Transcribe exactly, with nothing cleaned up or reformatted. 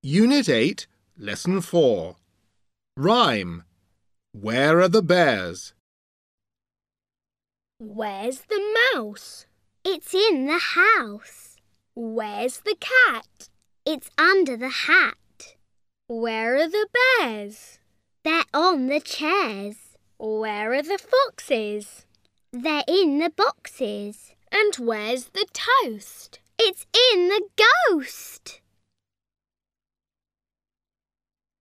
Unit eight, Lesson four. Rhyme. Where are the bears? Where's the mouse? It's in the house. Where's the cat? It's under the hat. Where are the bears? They're on the chairs. Where are the foxes? They're in the boxes. And where's the toast? It's in the ghost.